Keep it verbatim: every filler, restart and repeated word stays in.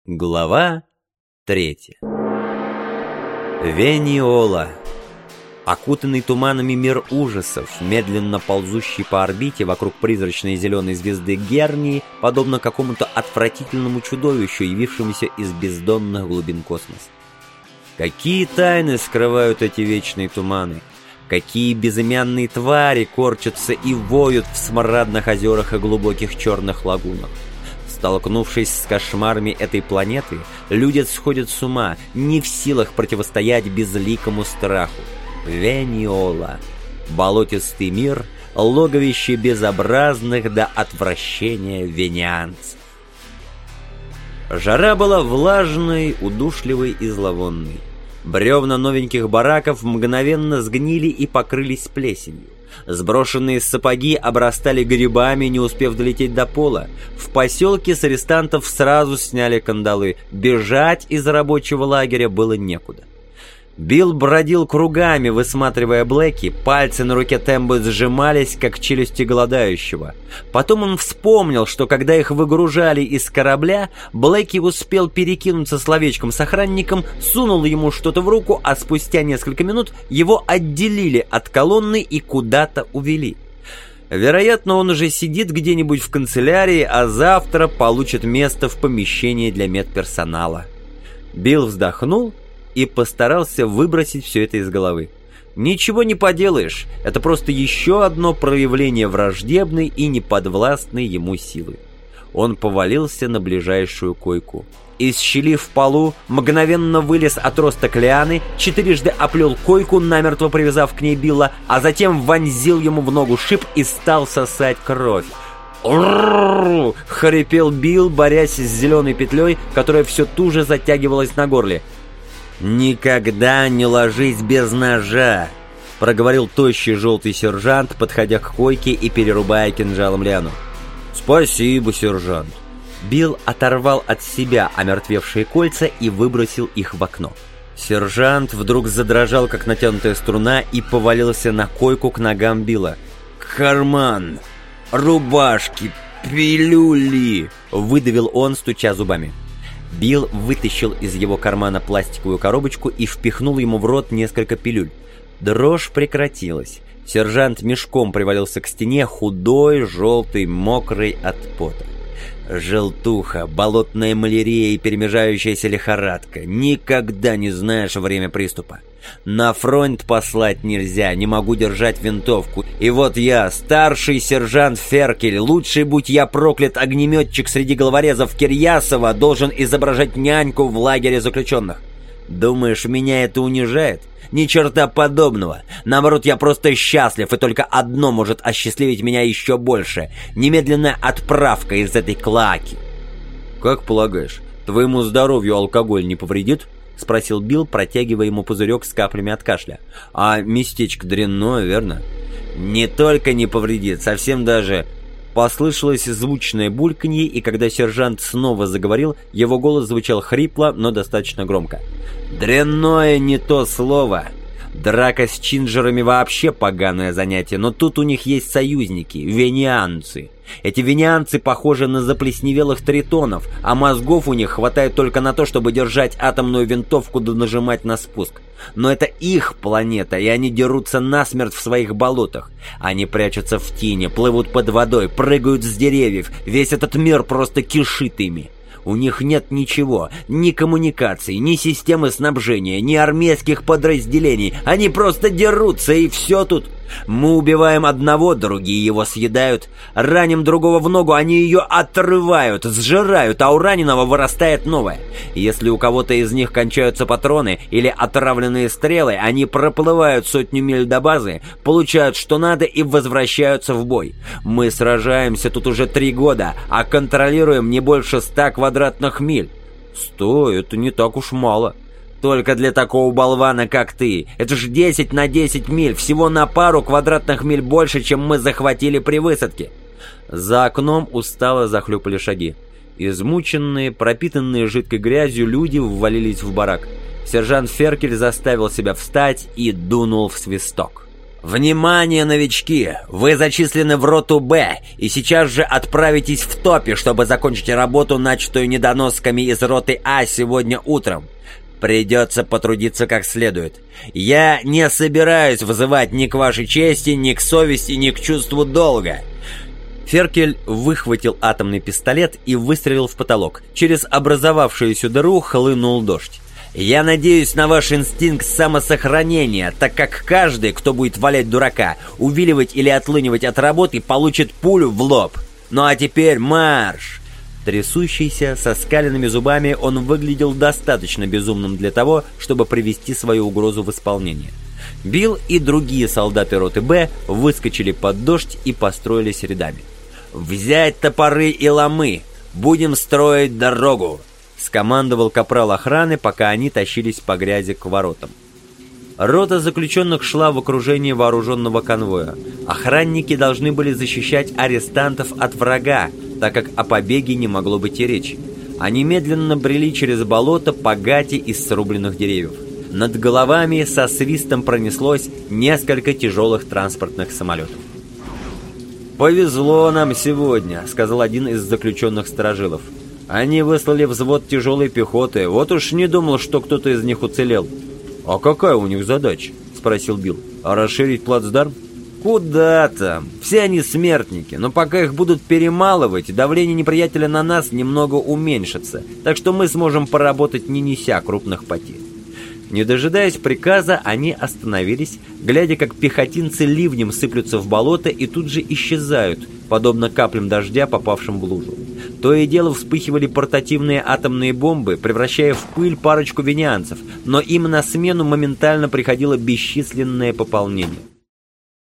Глава третья. Вениола. Окутанный туманами мир ужасов, медленно ползущий по орбите вокруг призрачной зеленой звезды Гернии, подобно какому-то отвратительному чудовищу, явившемуся из бездонных глубин космоса. Какие тайны скрывают эти вечные туманы? Какие безымянные твари корчатся и воют в смрадных озерах и глубоких черных лагунах? Столкнувшись с кошмарами этой планеты, люди сходят с ума, не в силах противостоять безликому страху. Вениола. Болотистый мир, логовище безобразных до отвращения венианцев. Жара была влажной, удушливой и зловонной. Бревна новеньких бараков мгновенно сгнили и покрылись плесенью. Сброшенные сапоги обрастали грибами, не успев долететь до пола. В поселке с арестантов сразу сняли кандалы. Бежать из рабочего лагеря было некуда. Билл бродил кругами, высматривая Блэки. Пальцы на руке Тембо сжимались, как челюсти голодающего. Потом он вспомнил, что когда их выгружали из корабля, Блэки успел перекинуться словечком с охранником, сунул ему что-то в руку, а спустя несколько минут его отделили от колонны и куда-то увели. Вероятно, он уже сидит где-нибудь в канцелярии, а завтра получит место в помещении для медперсонала. Билл вздохнул и постарался выбросить все это из головы. Ничего не поделаешь, это просто еще одно проявление враждебной и неподвластной ему силы. Он повалился на ближайшую койку. Из щели в полу мгновенно вылез отросток лианы, четырежды оплел койку, намертво привязав к ней Билла, а затем вонзил ему в ногу шип и стал сосать кровь. «Урррррр!» — хрипел Билл, борясь с зеленой петлей, которая все туже затягивалась на горле. «Никогда не ложись без ножа!» — проговорил тощий желтый сержант, подходя к койке и перерубая кинжалом лиану. «Спасибо, сержант!» Билл оторвал от себя омертвевшие кольца и выбросил их в окно. Сержант вдруг задрожал, как натянутая струна, и повалился на койку к ногам Билла. «Карман! Рубашки! Пилюли!» — выдавил он, стуча зубами. Билл вытащил из его кармана пластиковую коробочку и впихнул ему в рот несколько пилюль. Дрожь прекратилась. Сержант мешком привалился к стене, худой, желтый, мокрый от пота. Желтуха, болотная малярия и перемежающаяся лихорадка. Никогда не знаешь время приступа. На фронт послать нельзя, не могу держать винтовку. И вот я, старший сержант Феркель, лучший будь я проклят огнеметчик среди головорезов Кирьясова, должен изображать няньку в лагере заключенных. Думаешь, меня это унижает? Ни черта подобного. Наоборот, я просто счастлив, и только одно может осчастливить меня еще больше. Немедленная отправка из этой клоаки. «Как полагаешь, твоему здоровью алкоголь не повредит?» — спросил Билл, протягивая ему пузырек с каплями от кашля. «А местечко дрянное, верно?» «Не только не повредит, совсем даже...» Послышалось звучное бульканье, и когда сержант снова заговорил, его голос звучал хрипло, но достаточно громко. «Дрянное не то слово. Драка с чинджерами вообще поганое занятие, но тут у них есть союзники — венианцы. Эти венианцы похожи на заплесневелых тритонов, а мозгов у них хватает только на то, чтобы держать атомную винтовку да нажимать на спуск. Но это их планета, и они дерутся насмерть в своих болотах. Они прячутся в тени, плывут под водой, прыгают с деревьев. Весь этот мир просто кишит ими. У них нет ничего, ни коммуникаций, ни системы снабжения, ни армейских подразделений. Они просто дерутся, и все тут. Мы убиваем одного, другие его съедают. Раним другого в ногу, они ее отрывают, сжирают, а у раненого вырастает новое. Если у кого-то из них кончаются патроны или отравленные стрелы, они проплывают сотню миль до базы, получают что надо и возвращаются в бой. Мы сражаемся тут уже три года, а контролируем не больше ста квадратных миль. Сто — это не так уж мало. Только для такого болвана, как ты. Это же десять на десять миль, всего на пару квадратных миль больше, чем мы захватили при высадке. За окном устало захлюпали шаги. Измученные, пропитанные жидкой грязью люди ввалились в барак. Сержант Феркель заставил себя встать и дунул в свисток. «Внимание, новички! Вы зачислены в роту Б и сейчас же отправитесь в топе, чтобы закончить работу, начатую недоносками из роты А сегодня утром. Придется потрудиться как следует. Я не собираюсь вызывать ни к вашей чести, ни к совести, ни к чувству долга». Феркель выхватил атомный пистолет и выстрелил в потолок. Через образовавшуюся дыру хлынул дождь. «Я надеюсь на ваш инстинкт самосохранения, так как каждый, кто будет валять дурака, увиливать или отлынивать от работы, получит пулю в лоб. Ну а теперь марш!» Трясущийся, со скаленными зубами, он выглядел достаточно безумным для того, чтобы привести свою угрозу в исполнение. Билл и другие солдаты роты Б выскочили под дождь и построились рядами. «Взять топоры и ломы! Будем строить дорогу!» — скомандовал капрал охраны, пока они тащились по грязи к воротам. Рота заключенных шла в окружении вооруженного конвоя. Охранники должны были защищать арестантов от врага, так как о побеге не могло быть и речи. Они медленно брели через болото по гате из срубленных деревьев. Над головами со свистом пронеслось несколько тяжелых транспортных самолетов. «Повезло нам сегодня», — сказал один из заключенных сторожилов. «Они выслали взвод тяжелой пехоты. Вот уж не думал, что кто-то из них уцелел». «А какая у них задача?» — спросил Билл. «А расширить плацдарм?» «Куда там? Все они смертники, но пока их будут перемалывать, давление неприятеля на нас немного уменьшится, так что мы сможем поработать, не неся крупных потерь». Не дожидаясь приказа, они остановились, глядя, как пехотинцы ливнем сыплются в болото и тут же исчезают, подобно каплям дождя, попавшим в лужу. То и дело вспыхивали портативные атомные бомбы, превращая в пыль парочку венианцев, но им на смену моментально приходило бесчисленное пополнение.